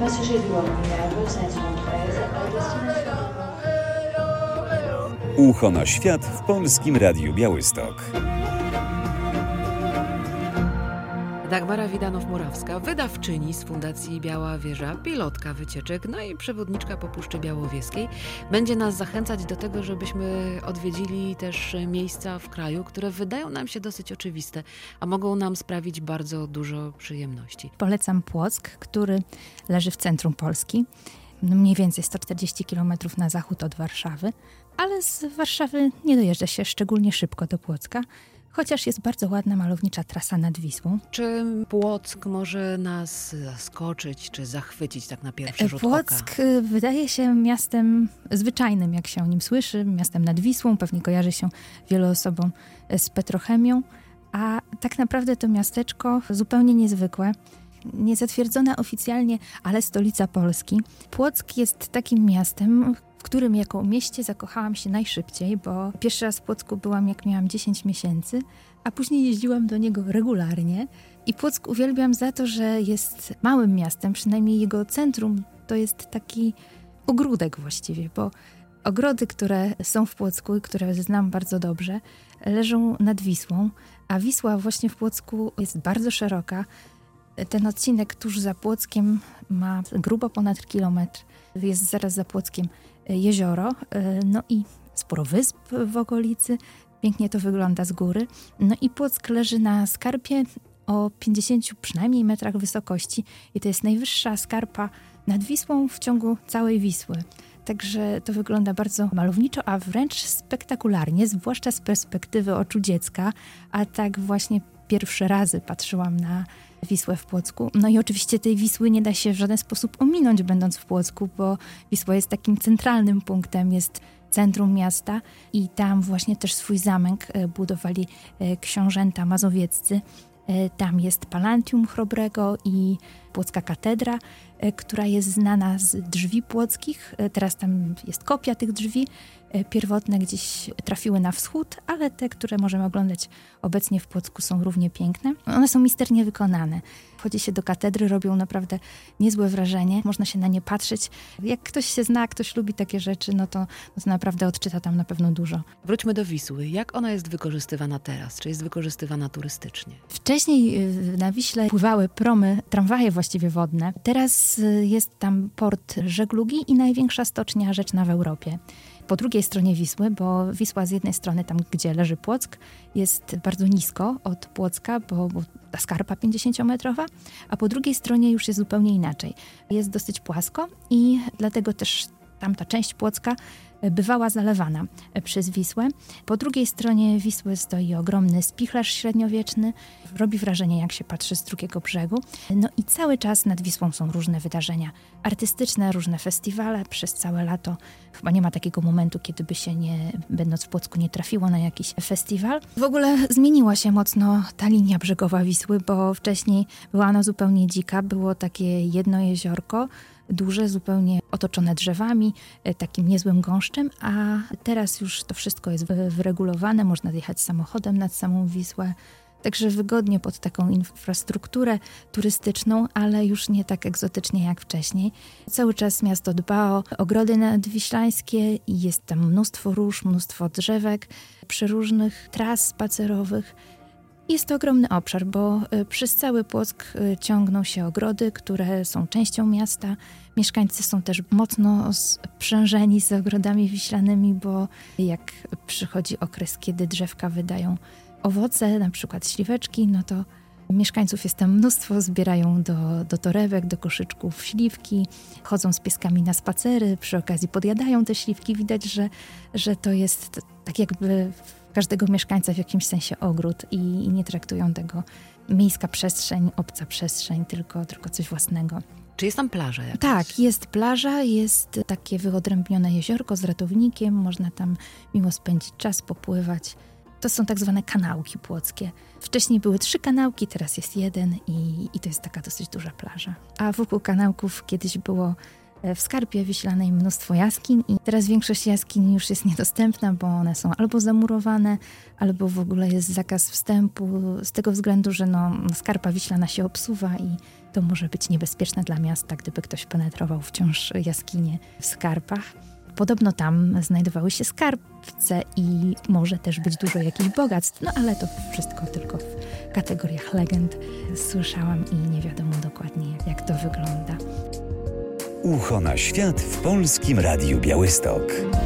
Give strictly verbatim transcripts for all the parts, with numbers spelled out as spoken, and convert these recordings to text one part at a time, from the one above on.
Passagers du Orly, ceinture treize, à destination. Ucho na świat w Polskim Radiu Białystok. Dagmara Widanow-Murawska, wydawczyni z Fundacji Biała Wieża, pilotka wycieczek, no i przewodniczka po Puszczy Białowieskiej, będzie nas zachęcać do tego, żebyśmy odwiedzili też miejsca w kraju, które wydają nam się dosyć oczywiste, a mogą nam sprawić bardzo dużo przyjemności. Polecam Płock, który leży w centrum Polski, no mniej więcej sto czterdzieści kilometrów na zachód od Warszawy, ale z Warszawy nie dojeżdża się szczególnie szybko do Płocka, chociaż jest bardzo ładna, malownicza trasa nad Wisłą. Czy Płock może nas zaskoczyć, czy zachwycić tak na pierwszy rzut oka? Płock wydaje się miastem zwyczajnym, jak się o nim słyszy, miastem nad Wisłą, pewnie kojarzy się wielu osobom z petrochemią, a tak naprawdę to miasteczko zupełnie niezwykłe, niezatwierdzone oficjalnie, ale stolica Polski. Płock jest takim miastem, w którym jako mieście zakochałam się najszybciej, bo pierwszy raz w Płocku byłam, jak miałam dziesięć miesięcy, a później jeździłam do niego regularnie. I Płock uwielbiam za to, że jest małym miastem, przynajmniej jego centrum to jest taki ogródek właściwie, bo ogrody, które są w Płocku i które znam bardzo dobrze, leżą nad Wisłą, a Wisła właśnie w Płocku jest bardzo szeroka. Ten odcinek tuż za Płockiem ma grubo ponad kilometr. Jest zaraz za Płockiem jezioro, no i sporo wysp w okolicy. Pięknie to wygląda z góry. No i Płock leży na skarpie o pięćdziesięciu przynajmniej metrach wysokości i to jest najwyższa skarpa nad Wisłą w ciągu całej Wisły. Także to wygląda bardzo malowniczo, a wręcz spektakularnie, zwłaszcza z perspektywy oczu dziecka, a tak właśnie pierwsze razy patrzyłam na Wisłę w Płocku. No i oczywiście tej Wisły nie da się w żaden sposób ominąć, będąc w Płocku, bo Wisła jest takim centralnym punktem, jest centrum miasta i tam właśnie też swój zamek budowali książęta mazowieccy. Tam jest Pallantium Chrobrego i Płocka Katedra, która jest znana z drzwi płockich. Teraz tam jest kopia tych drzwi. Pierwotne gdzieś trafiły na wschód, ale te, które możemy oglądać obecnie w Płocku, są równie piękne. One są misternie wykonane. Wchodzi się do katedry, robią naprawdę niezłe wrażenie. Można się na nie patrzeć. Jak ktoś się zna, ktoś lubi takie rzeczy, no to, no to naprawdę odczyta tam na pewno dużo. Wróćmy do Wisły. Jak ona jest wykorzystywana teraz? Czy jest wykorzystywana turystycznie? Wcześniej na Wiśle pływały promy, tramwaje właściwie wodne. Teraz jest tam port żeglugi i największa stocznia rzeczna w Europie. Po drugiej stronie Wisły, bo Wisła z jednej strony, tam gdzie leży Płock, jest bardzo nisko od Płocka, bo, bo ta skarpa pięćdziesięciometrowa, a po drugiej stronie już jest zupełnie inaczej. Jest dosyć płasko i dlatego też tamta część Płocka bywała zalewana przez Wisłę. Po drugiej stronie Wisły stoi ogromny spichlerz średniowieczny. Robi wrażenie, jak się patrzy z drugiego brzegu. No i cały czas nad Wisłą są różne wydarzenia artystyczne, różne festiwale przez całe lato. Chyba nie ma takiego momentu, kiedy by się, nie, będąc w Płocku, nie trafiło na jakiś festiwal. W ogóle zmieniła się mocno ta linia brzegowa Wisły, bo wcześniej była ona zupełnie dzika. Było takie jedno jeziorko, duże, zupełnie otoczone drzewami, takim niezłym gąszczem, a teraz już to wszystko jest wyregulowane, można jechać samochodem nad samą Wisłę, także wygodnie pod taką infrastrukturę turystyczną, ale już nie tak egzotycznie jak wcześniej. Cały czas miasto dba o ogrody nadwiślańskie i jest tam mnóstwo róż, mnóstwo drzewek, przeróżnych tras spacerowych. Jest to ogromny obszar, bo przez cały Płock ciągną się ogrody, które są częścią miasta. Mieszkańcy są też mocno sprzężeni z ogrodami wiślanymi, bo jak przychodzi okres, kiedy drzewka wydają owoce, na przykład śliweczki, no to mieszkańców jest tam mnóstwo, zbierają do, do torebek, do koszyczków śliwki, chodzą z pieskami na spacery, przy okazji podjadają te śliwki. Widać, że, że to jest tak jakby każdego mieszkańca w jakimś sensie ogród i, i nie traktują tego miejska przestrzeń, obca przestrzeń, tylko, tylko coś własnego. Czy jest tam plaża jakaś? Tak, jest plaża, jest takie wyodrębnione jeziorko z ratownikiem, można tam miło spędzić czas, popływać. To są tak zwane kanałki płockie. Wcześniej były trzy kanałki, teraz jest jeden i, i to jest taka dosyć duża plaża. A wokół kanałków kiedyś było W Skarpie Wiślanej mnóstwo jaskiń i teraz większość jaskiń już jest niedostępna, bo one są albo zamurowane, albo w ogóle jest zakaz wstępu z tego względu, że no, Skarpa Wiślana się obsuwa i to może być niebezpieczne dla miasta, gdyby ktoś penetrował wciąż jaskinie w Skarpach. Podobno tam znajdowały się skarbce i może też być dużo jakichś bogactw, no ale to wszystko tylko w kategoriach legend słyszałam i nie wiadomo dokładnie, jak to wygląda. Ucho na świat w Polskim Radiu Białystok.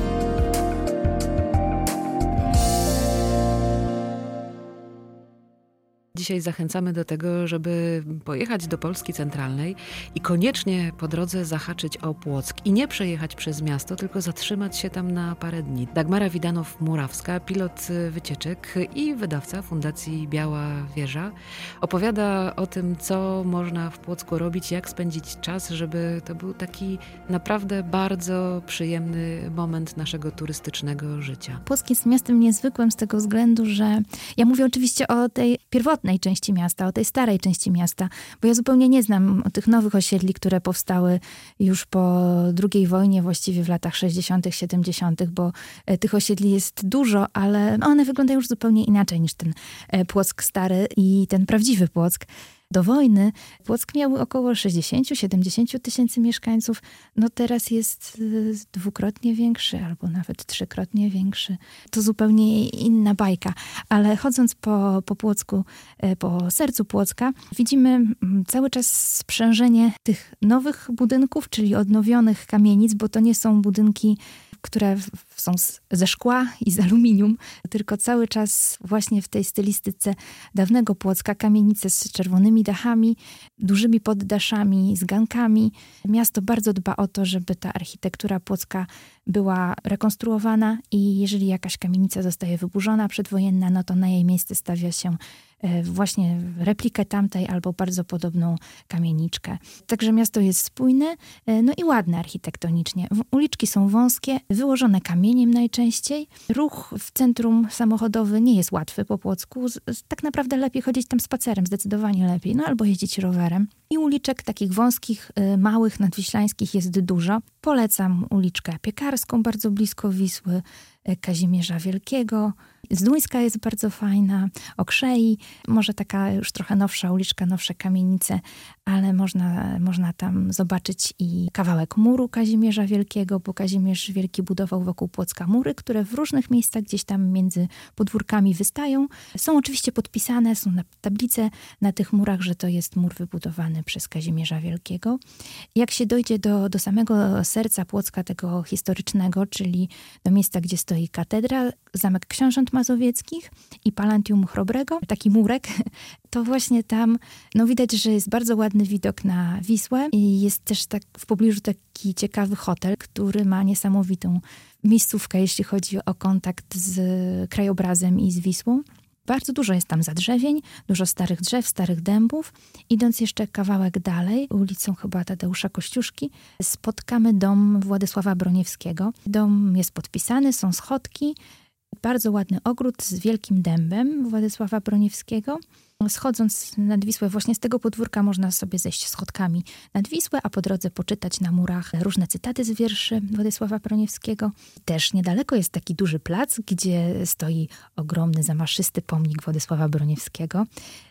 Dzisiaj zachęcamy do tego, żeby pojechać do Polski centralnej i koniecznie po drodze zahaczyć o Płock i nie przejechać przez miasto, tylko zatrzymać się tam na parę dni. Dagmara Widanow-Murawska, pilot wycieczek i wydawca Fundacji Biała Wieża, opowiada o tym, co można w Płocku robić, jak spędzić czas, żeby to był taki naprawdę bardzo przyjemny moment naszego turystycznego życia. Płock jest miastem niezwykłym z tego względu, że ja mówię oczywiście o tej pierwotnej części miasta, o tej starej części miasta, bo ja zupełnie nie znam tych nowych osiedli, które powstały już po drugiej wojnie, właściwie w latach sześćdziesiątych, siedemdziesiątych, bo tych osiedli jest dużo, ale one wyglądają już zupełnie inaczej niż ten Płock stary i ten prawdziwy Płock. Do wojny Płock miał około sześćdziesiąt do siedemdziesięciu tysięcy mieszkańców. No teraz jest dwukrotnie większy albo nawet trzykrotnie większy. To zupełnie inna bajka. Ale chodząc po, po Płocku, po sercu Płocka, widzimy cały czas sprzężenie tych nowych budynków, czyli odnowionych kamienic, bo to nie są budynki, które są z, ze szkła i z aluminium, tylko cały czas właśnie w tej stylistyce dawnego Płocka, kamienice z czerwonymi dachami, dużymi poddaszami, z gankami. Miasto bardzo dba o to, żeby ta architektura Płocka była rekonstruowana i jeżeli jakaś kamienica zostaje wyburzona przedwojenna, no to na jej miejsce stawia się właśnie replikę tamtej albo bardzo podobną kamieniczkę. Także miasto jest spójne, no i ładne architektonicznie. Uliczki są wąskie, wyłożone kamieniem najczęściej. Ruch w centrum samochodowy nie jest łatwy po Płocku. Tak naprawdę lepiej chodzić tam spacerem, zdecydowanie lepiej, no albo jeździć rowerem. I uliczek takich wąskich, małych, nadwiślańskich jest dużo. Polecam uliczkę Piekarską, bardzo blisko Wisły, Kazimierza Wielkiego. Zduńska jest bardzo fajna, Okrzei, może taka już trochę nowsza uliczka, nowsze kamienice, ale można, można tam zobaczyć i kawałek muru Kazimierza Wielkiego, bo Kazimierz Wielki budował wokół Płocka mury, które w różnych miejscach gdzieś tam między podwórkami wystają. Są oczywiście podpisane, są tablice na tych murach, że to jest mur wybudowany przez Kazimierza Wielkiego. Jak się dojdzie do, do samego serca Płocka, tego historycznego, czyli do miejsca, gdzie stoi katedra, Zamek Książąt Mazowieckich i Palantium Chrobrego, taki murek, to właśnie tam no widać, że jest bardzo ładny widok na Wisłę i jest też tak w pobliżu taki ciekawy hotel, który ma niesamowitą miejscówkę, jeśli chodzi o kontakt z krajobrazem i z Wisłą. Bardzo dużo jest tam zadrzewień, dużo starych drzew, starych dębów. Idąc jeszcze kawałek dalej, ulicą chyba Tadeusza Kościuszki, spotkamy dom Władysława Broniewskiego. Dom jest podpisany, są schodki, bardzo ładny ogród z wielkim dębem Władysława Broniewskiego. Schodząc nad Wisłę, właśnie z tego podwórka można sobie zejść schodkami nad Wisłę, a po drodze poczytać na murach różne cytaty z wierszy Władysława Broniewskiego. Też niedaleko jest taki duży plac, gdzie stoi ogromny, zamaszysty pomnik Władysława Broniewskiego.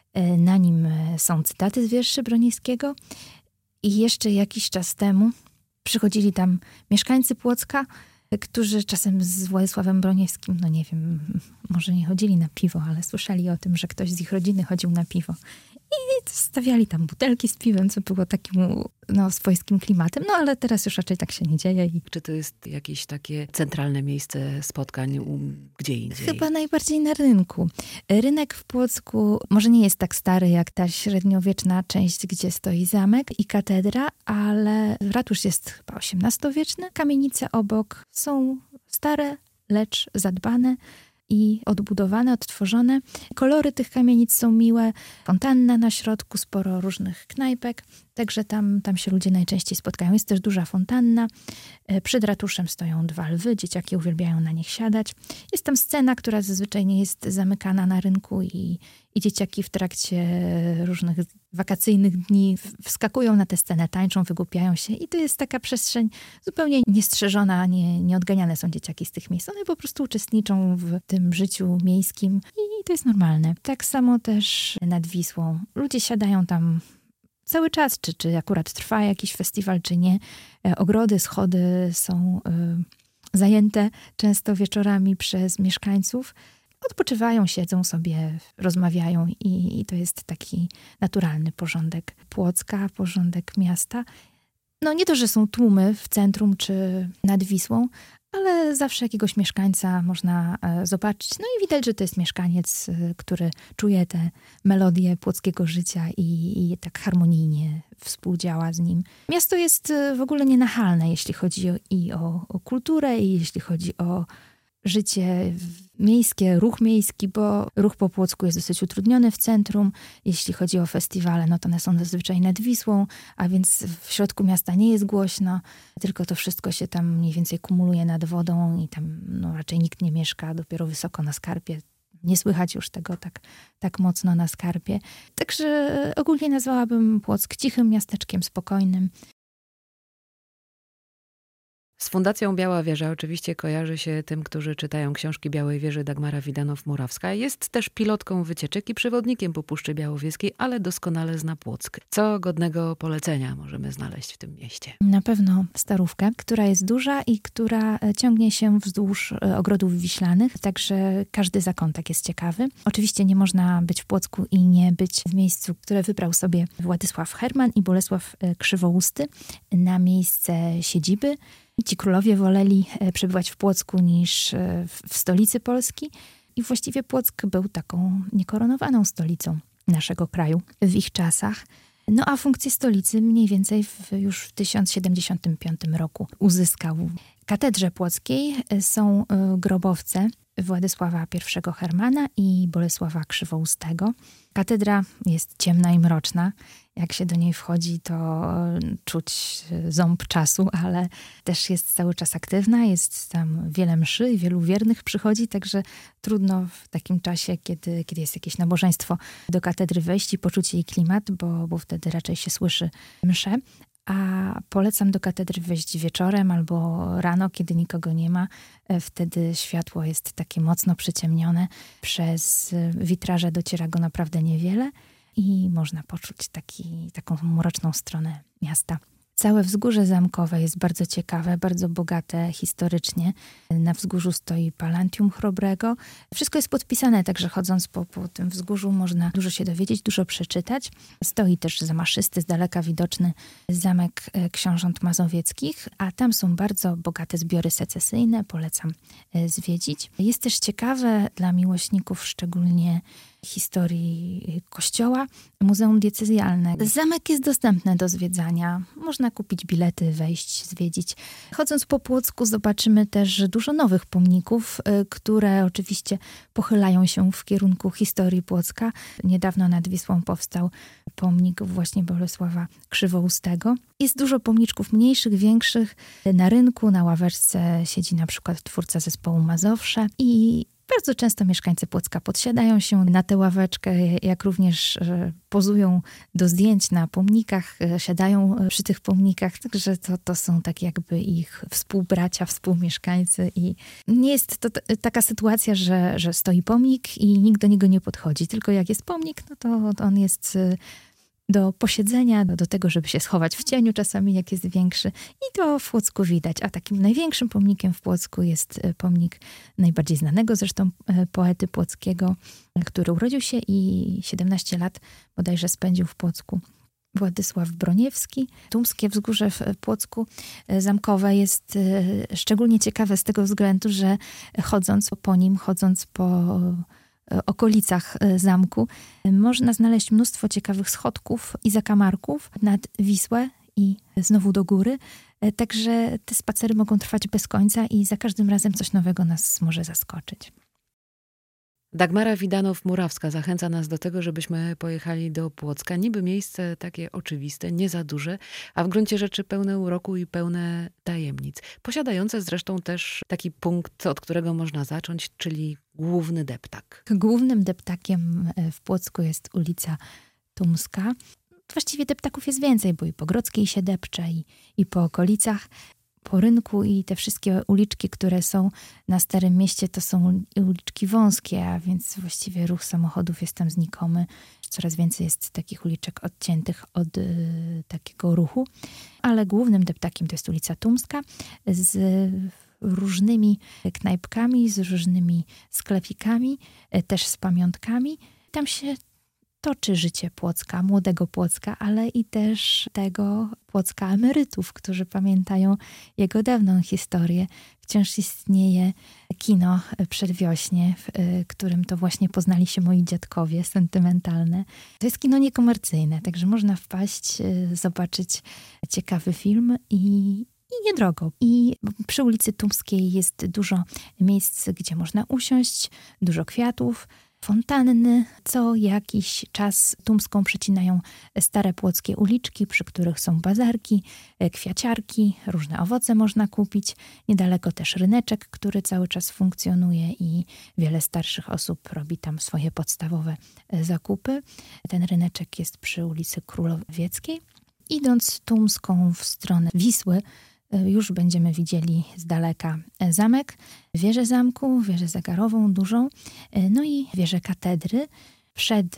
Na nim są cytaty z wierszy Broniewskiego. I jeszcze jakiś czas temu przychodzili tam mieszkańcy Płocka, którzy czasem z Władysławem Broniewskim, no nie wiem, może nie chodzili na piwo, ale słyszeli o tym, że ktoś z ich rodziny chodził na piwo. I stawiali tam butelki z piwem, co było takim no, swojskim klimatem. No ale teraz już raczej tak się nie dzieje. I... Czy to jest jakieś takie centralne miejsce spotkań um, gdzie indziej? Chyba najbardziej na rynku. Rynek w Płocku może nie jest tak stary jak ta średniowieczna część, gdzie stoi zamek i katedra, ale ratusz jest chyba osiemnastowieczny. Kamienice obok są stare, lecz zadbane i odbudowane, odtworzone. Kolory tych kamienic są miłe. Fontanna na środku, sporo różnych knajpek. Także tam, tam się ludzie najczęściej spotkają. Jest też duża fontanna. Przed ratuszem stoją dwa lwy. Dzieciaki uwielbiają na nich siadać. Jest tam scena, która zazwyczaj nie jest zamykana na rynku i, i dzieciaki w trakcie różnych wakacyjnych dni wskakują na tę scenę, tańczą, wygłupiają się i to jest taka przestrzeń zupełnie niestrzeżona, nie, nieodganiane są dzieciaki z tych miejsc. One po prostu uczestniczą w tym życiu miejskim i to jest normalne. Tak samo też nad Wisłą. Ludzie siadają tam cały czas, czy, czy akurat trwa jakiś festiwal, czy nie. Ogrody, schody są y, zajęte często wieczorami przez mieszkańców. Odpoczywają, siedzą sobie, rozmawiają i, i to jest taki naturalny porządek Płocka, porządek miasta. No nie to, że są tłumy w centrum czy nad Wisłą, ale zawsze jakiegoś mieszkańca można e, zobaczyć. No i widać, że to jest mieszkaniec, e, który czuje te melodie płockiego życia i, i tak harmonijnie współdziała z nim. Miasto jest e, w ogóle nienachalne, jeśli chodzi o, i o, o kulturę, i jeśli chodzi o życie miejskie, ruch miejski, bo ruch po Płocku jest dosyć utrudniony w centrum. Jeśli chodzi o festiwale, no to one są zazwyczaj nad Wisłą, a więc w środku miasta nie jest głośno, tylko to wszystko się tam mniej więcej kumuluje nad wodą i tam no, raczej nikt nie mieszka, dopiero wysoko na skarpie. Nie słychać już tego tak, tak mocno na skarpie. Także ogólnie nazwałabym Płock cichym miasteczkiem, spokojnym. Z Fundacją Biała Wieża oczywiście kojarzy się tym, którzy czytają książki Białej Wieży, Dagmara Widanow-Murawska. Jest też pilotką wycieczek i przewodnikiem po Puszczy Białowieskiej, ale doskonale zna Płock. Co godnego polecenia możemy znaleźć w tym mieście? Na pewno Starówkę, która jest duża i która ciągnie się wzdłuż ogrodów wiślanych, także każdy zakątek jest ciekawy. Oczywiście nie można być w Płocku i nie być w miejscu, które wybrał sobie Władysław Herman i Bolesław Krzywousty na miejsce siedziby. Ci królowie woleli przebywać w Płocku niż w stolicy Polski i właściwie Płock był taką niekoronowaną stolicą naszego kraju w ich czasach. No a funkcję stolicy mniej więcej w, już w tysiąc siedemdziesiątym piątym roku uzyskał. W katedrze płockiej są grobowce Władysława I Hermana i Bolesława Krzywoustego. Katedra jest ciemna i mroczna. Jak się do niej wchodzi, to czuć ząb czasu, ale też jest cały czas aktywna. Jest tam wiele mszy i wielu wiernych przychodzi, także trudno w takim czasie, kiedy, kiedy jest jakieś nabożeństwo, do katedry wejść i poczuć jej klimat, bo, bo wtedy raczej się słyszy mszę. A polecam do katedry wejść wieczorem albo rano, kiedy nikogo nie ma. Wtedy światło jest takie mocno przyciemnione. Przez witraże dociera go naprawdę niewiele i można poczuć taki, taką mroczną stronę miasta. Całe wzgórze zamkowe jest bardzo ciekawe, bardzo bogate historycznie. Na wzgórzu stoi Pallantium Chrobrego. Wszystko jest podpisane, także chodząc po, po tym wzgórzu można dużo się dowiedzieć, dużo przeczytać. Stoi też zamaszysty, z daleka widoczny zamek książąt mazowieckich, a tam są bardzo bogate zbiory secesyjne, polecam zwiedzić. Jest też ciekawe dla miłośników szczególnie historii Kościoła, Muzeum Diecezjalne. Zamek jest dostępny do zwiedzania. Można kupić bilety, wejść, zwiedzić. Chodząc po Płocku zobaczymy też dużo nowych pomników, które oczywiście pochylają się w kierunku historii Płocka. Niedawno nad Wisłą powstał pomnik właśnie Bolesława Krzywoustego. Jest dużo pomniczków mniejszych, większych. Na rynku, na ławeczce siedzi na przykład twórca zespołu Mazowsze i bardzo często mieszkańcy Płocka podsiadają się na tę ławeczkę, jak również pozują do zdjęć na pomnikach, siadają przy tych pomnikach, także to, to są tak jakby ich współbracia, współmieszkańcy i nie jest to t- taka sytuacja, że, że stoi pomnik i nikt do niego nie podchodzi, tylko jak jest pomnik, no to, to on jest do posiedzenia, do, do tego, żeby się schować w cieniu czasami, jak jest większy. I to w Płocku widać. A takim największym pomnikiem w Płocku jest pomnik najbardziej znanego zresztą poety płockiego, który urodził się i siedemnaście lat bodajże spędził w Płocku. Władysław Broniewski. Tumskie Wzgórze w Płocku zamkowe jest szczególnie ciekawe z tego względu, że chodząc po nim, chodząc po okolicach zamku, można znaleźć mnóstwo ciekawych schodków i zakamarków nad Wisłę i znowu do góry. Także te spacery mogą trwać bez końca i za każdym razem coś nowego nas może zaskoczyć. Dagmara Widanow-Murawska zachęca nas do tego, żebyśmy pojechali do Płocka. Niby miejsce takie oczywiste, nie za duże, a w gruncie rzeczy pełne uroku i pełne tajemnic. Posiadające zresztą też taki punkt, od którego można zacząć, czyli główny deptak. Głównym deptakiem w Płocku jest ulica Tumska. Właściwie deptaków jest więcej, bo i po Grodzkiej się depcze, i, i po okolicach, po rynku, i te wszystkie uliczki, które są na Starym Mieście, to są uliczki wąskie, a więc właściwie ruch samochodów jest tam znikomy. Coraz więcej jest takich uliczek odciętych od y, takiego ruchu, ale głównym deptakiem to jest ulica Tumska z różnymi knajpkami, z różnymi sklepikami, y, też z pamiątkami. Tam się toczy życie Płocka, młodego Płocka, ale i też tego Płocka emerytów, którzy pamiętają jego dawną historię. Wciąż istnieje kino Przedwiośnie, w którym to właśnie poznali się moi dziadkowie, sentymentalne. To jest kino niekomercyjne, także można wpaść, zobaczyć ciekawy film i I niedrogo. I przy ulicy Tumskiej jest dużo miejsc, gdzie można usiąść, dużo kwiatów, fontanny. Co jakiś czas Tumską przecinają stare płockie uliczki, przy których są bazarki, kwiaciarki, różne owoce można kupić. Niedaleko też ryneczek, który cały czas funkcjonuje i wiele starszych osób robi tam swoje podstawowe zakupy. Ten ryneczek jest przy ulicy Królowieckiej. Idąc Tumską w stronę Wisły, już będziemy widzieli z daleka zamek, wieżę zamku, wieżę zegarową dużą, no i wieżę katedry. Przed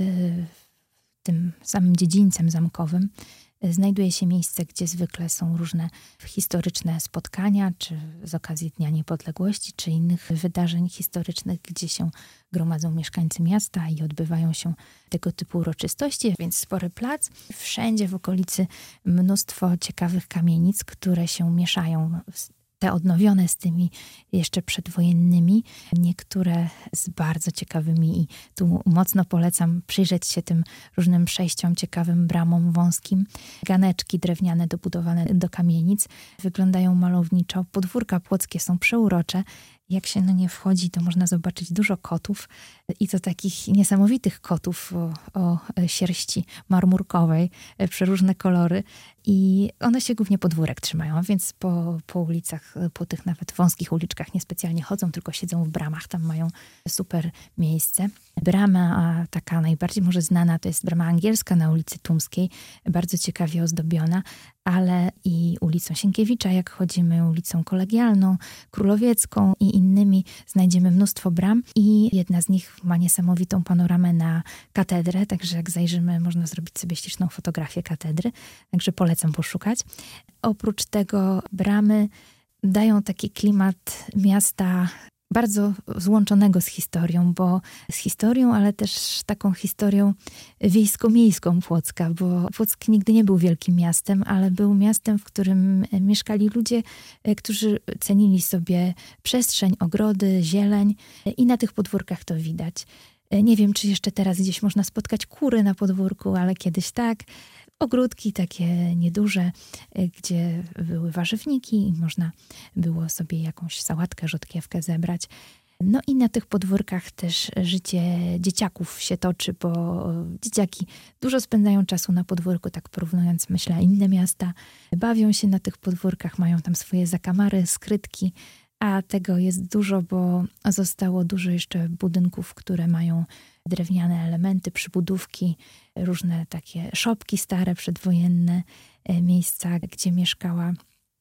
tym samym dziedzińcem zamkowym znajduje się miejsce, gdzie zwykle są różne historyczne spotkania, czy z okazji Dnia Niepodległości, czy innych wydarzeń historycznych, gdzie się gromadzą mieszkańcy miasta i odbywają się tego typu uroczystości, więc spory plac. Wszędzie w okolicy mnóstwo ciekawych kamienic, które się mieszają, te odnowione z tymi jeszcze przedwojennymi, niektóre z bardzo ciekawymi, i tu mocno polecam przyjrzeć się tym różnym przejściom, ciekawym bramom wąskim. Ganeczki drewniane dobudowane do kamienic wyglądają malowniczo. Podwórka płockie są przeurocze. Jak się na nie wchodzi, to można zobaczyć dużo kotów, i to takich niesamowitych kotów o, o sierści marmurkowej, przeróżne kolory, i one się głównie podwórek trzymają, więc po, po ulicach, po tych nawet wąskich uliczkach niespecjalnie chodzą, tylko siedzą w bramach, tam mają super miejsce. Brama taka najbardziej może znana to jest brama angielska na ulicy Tumskiej, bardzo ciekawie ozdobiona, ale i ulicą Sienkiewicza, jak chodzimy, ulicą Kolegialną, Królowiecką i innymi, znajdziemy mnóstwo bram, i jedna z nich ma niesamowitą panoramę na katedrę, także jak zajrzymy, można zrobić sobie śliczną fotografię katedry, także polecam poszukać. Oprócz tego bramy dają taki klimat miasta bardzo złączonego z historią, bo z historią, ale też taką historią wiejsko-miejską Płocka, bo Płock nigdy nie był wielkim miastem, ale był miastem, w którym mieszkali ludzie, którzy cenili sobie przestrzeń, ogrody, zieleń, i na tych podwórkach to widać. Nie wiem, czy jeszcze teraz gdzieś można spotkać kury na podwórku, ale kiedyś tak. Ogródki takie nieduże, gdzie były warzywniki i można było sobie jakąś sałatkę, rzodkiewkę zebrać. No i na tych podwórkach też życie dzieciaków się toczy, bo dzieciaki dużo spędzają czasu na podwórku, tak porównując, myślę, inne miasta. Bawią się na tych podwórkach, mają tam swoje zakamary, skrytki, a tego jest dużo, bo zostało dużo jeszcze budynków, które mają drewniane elementy, przybudówki, różne takie szopki stare, przedwojenne, miejsca, gdzie mieszkała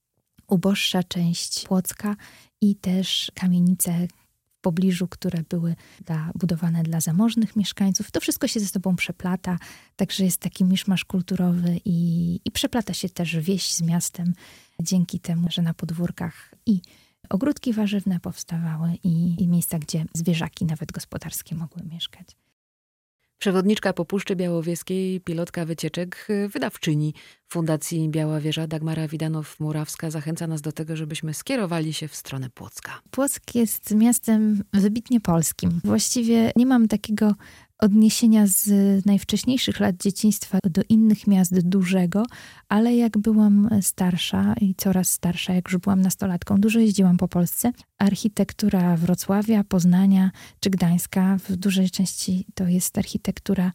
uboższa część Płocka, i też kamienice w pobliżu, które były dla, budowane dla zamożnych mieszkańców. To wszystko się ze sobą przeplata, także jest taki miszmasz kulturowy i, i przeplata się też wieś z miastem dzięki temu, że na podwórkach i ogródki warzywne powstawały i, i miejsca, gdzie zwierzaki nawet gospodarskie mogły mieszkać. Przewodniczka po Puszczy Białowieskiej, pilotka wycieczek, wydawczyni Fundacji Biała Wieża Dagmara Widanow-Murawska zachęca nas do tego, żebyśmy skierowali się w stronę Płocka. Płock jest miastem wybitnie polskim. Właściwie nie mam takiego odniesienia z najwcześniejszych lat dzieciństwa do innych miast dużego, ale jak byłam starsza i coraz starsza, jak już byłam nastolatką, dużo jeździłam po Polsce. Architektura Wrocławia, Poznania czy Gdańska w dużej części to jest architektura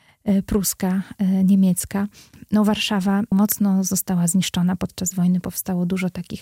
pruska, niemiecka. No, Warszawa mocno została zniszczona podczas wojny. Powstało dużo takich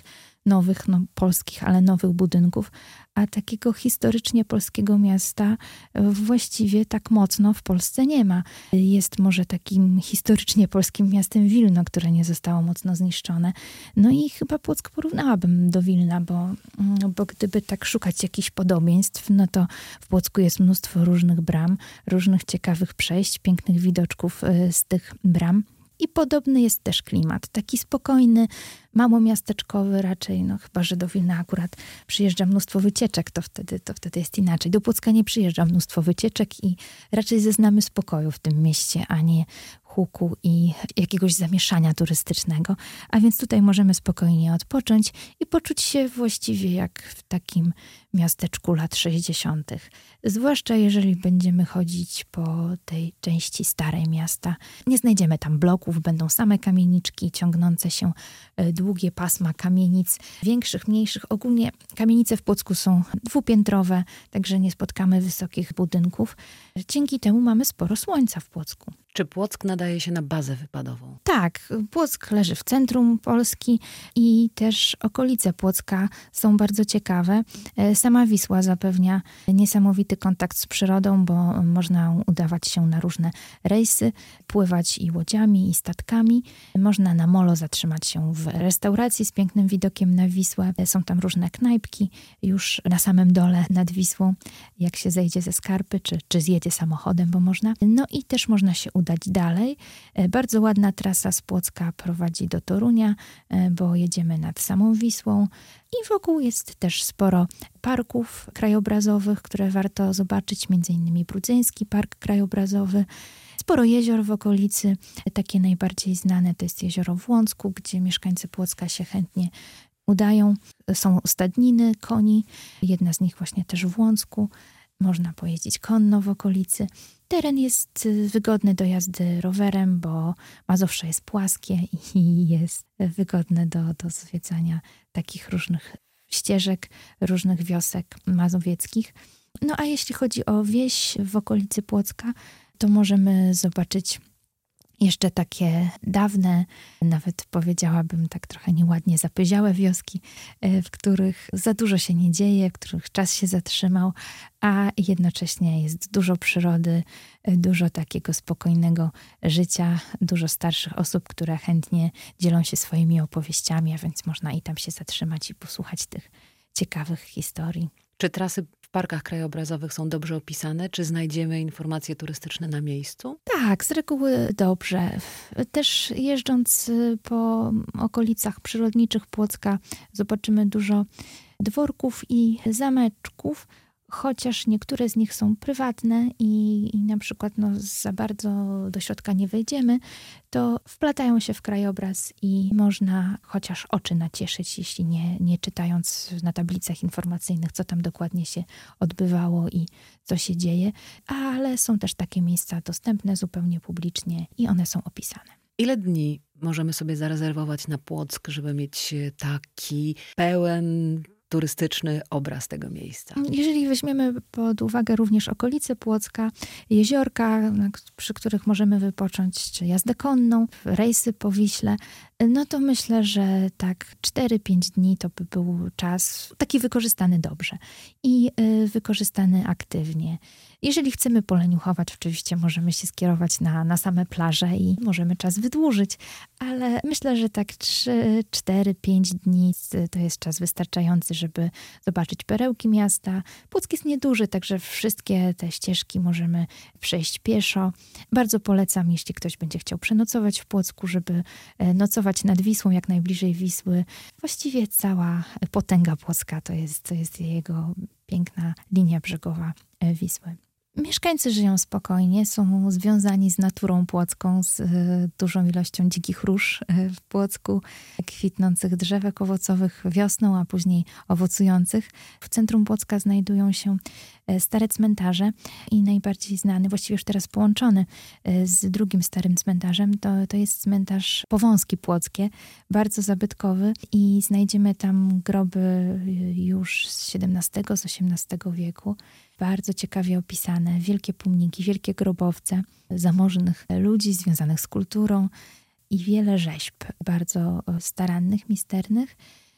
nowych, no polskich, ale nowych budynków, a takiego historycznie polskiego miasta właściwie tak mocno w Polsce nie ma. Jest może takim historycznie polskim miastem Wilno, które nie zostało mocno zniszczone. No i chyba Płock porównałabym do Wilna, bo, bo gdyby tak szukać jakichś podobieństw, no to w Płocku jest mnóstwo różnych bram, różnych ciekawych przejść, pięknych widoczków z tych bram. I podobny jest też klimat, taki spokojny, małomiasteczkowy raczej, no chyba, że do Wilna akurat przyjeżdża mnóstwo wycieczek, to wtedy, to wtedy jest inaczej. Do Płocka nie przyjeżdża mnóstwo wycieczek i raczej zeznamy spokoju w tym mieście, a nie huku i jakiegoś zamieszania turystycznego. A więc tutaj możemy spokojnie odpocząć i poczuć się właściwie jak w takim miasteczku lat sześćdziesiątych. Zwłaszcza jeżeli będziemy chodzić po tej części starej miasta. Nie znajdziemy tam bloków, będą same kamieniczki ciągnące się, długie pasma kamienic, większych, mniejszych. Ogólnie kamienice w Płocku są dwupiętrowe, także nie spotkamy wysokich budynków. Dzięki temu mamy sporo słońca w Płocku. Czy Płock nadaje się na bazę wypadową? Tak, Płock leży w centrum Polski i też okolice Płocka są bardzo ciekawe. Sama Wisła zapewnia niesamowity kontakt z przyrodą, bo można udawać się na różne rejsy, pływać i łodziami, i statkami. Można na molo zatrzymać się w restauracji z pięknym widokiem na Wisłę. Są tam różne knajpki już na samym dole nad Wisłą, jak się zejdzie ze skarpy, czy, czy zjedzie samochodem, bo można. No i też można się udać dalej. Bardzo ładna trasa z Płocka prowadzi do Torunia, bo jedziemy nad samą Wisłą i wokół jest też sporo parków krajobrazowych, które warto zobaczyć, między innymi Brudzeński Park Krajobrazowy. Sporo jezior w okolicy, takie najbardziej znane to jest jezioro w Łącku, gdzie mieszkańcy Płocka się chętnie udają. Są stadniny koni, jedna z nich właśnie też w Łącku. Można pojeździć konno w okolicy. Teren jest wygodny do jazdy rowerem, bo Mazowsze jest płaskie i jest wygodne do, do zwiedzania takich różnych ścieżek, różnych wiosek mazowieckich. No a jeśli chodzi o wieś w okolicy Płocka, to możemy zobaczyć jeszcze takie dawne, nawet powiedziałabym tak trochę nieładnie zapyziałe wioski, w których za dużo się nie dzieje, w których czas się zatrzymał, a jednocześnie jest dużo przyrody, dużo takiego spokojnego życia, dużo starszych osób, które chętnie dzielą się swoimi opowieściami, a więc można i tam się zatrzymać i posłuchać tych ciekawych historii. Czy trasy w parkach krajobrazowych są dobrze opisane? Czy znajdziemy informacje turystyczne na miejscu? Tak, z reguły dobrze. Też jeżdżąc po okolicach przyrodniczych Płocka zobaczymy dużo dworków i zameczków, chociaż niektóre z nich są prywatne i, i na przykład no, za bardzo do środka nie wejdziemy, to wplatają się w krajobraz i można chociaż oczy nacieszyć, jeśli nie, nie czytając na tablicach informacyjnych, co tam dokładnie się odbywało i co się dzieje, ale są też takie miejsca dostępne zupełnie publicznie i one są opisane. Ile dni możemy sobie zarezerwować na Płock, żeby mieć taki pełen turystyczny obraz tego miejsca? Jeżeli weźmiemy pod uwagę również okolice Płocka, jeziorka, przy których możemy wypocząć, czy jazdę konną, rejsy po Wiśle, no to myślę, że tak cztery pięć dni to by był czas taki wykorzystany dobrze i y, wykorzystany aktywnie. Jeżeli chcemy poleniuchować, oczywiście możemy się skierować na, na same plaże i możemy czas wydłużyć, ale myślę, że tak trzy, cztery, pięć dni to jest czas wystarczający, żeby zobaczyć perełki miasta. Płock jest nieduży, także wszystkie te ścieżki możemy przejść pieszo. Bardzo polecam, jeśli ktoś będzie chciał przenocować w Płocku, żeby nocować nad Wisłą, jak najbliżej Wisły. Właściwie cała potęga Płocka to jest, to jest jego piękna linia brzegowa Wisły. Mieszkańcy żyją spokojnie, są związani z naturą płocką, z y, dużą ilością dzikich róż y, w Płocku, kwitnących drzewek owocowych wiosną, a później owocujących. W centrum Płocka znajdują się y, stare cmentarze i najbardziej znany, właściwie już teraz połączony y, z drugim starym cmentarzem, to, to jest cmentarz Powązki Płockie, bardzo zabytkowy i znajdziemy tam groby y, już z siedemnastego, z osiemnastego wieku. Bardzo ciekawie opisane, wielkie pomniki, wielkie grobowce zamożnych ludzi związanych z kulturą i wiele rzeźb bardzo starannych, misternych.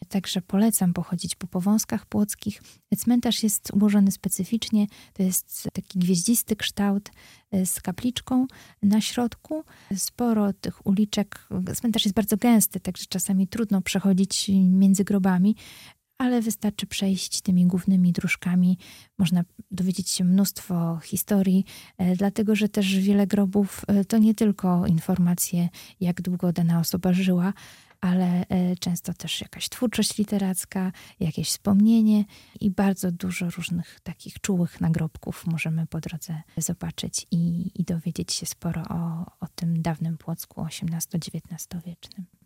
Także polecam pochodzić po powązkach płockich. Cmentarz jest ułożony specyficznie. To jest taki gwieździsty kształt z kapliczką na środku. Sporo tych uliczek. Cmentarz jest bardzo gęsty, także czasami trudno przechodzić między grobami, ale wystarczy przejść tymi głównymi dróżkami. Można dowiedzieć się mnóstwo historii, dlatego że też wiele grobów to nie tylko informacje, jak długo dana osoba żyła, ale często też jakaś twórczość literacka, jakieś wspomnienie i bardzo dużo różnych takich czułych nagrobków możemy po drodze zobaczyć i, i dowiedzieć się sporo o, o tym dawnym Płocku osiemnasto-dziewiętnastowiecznym.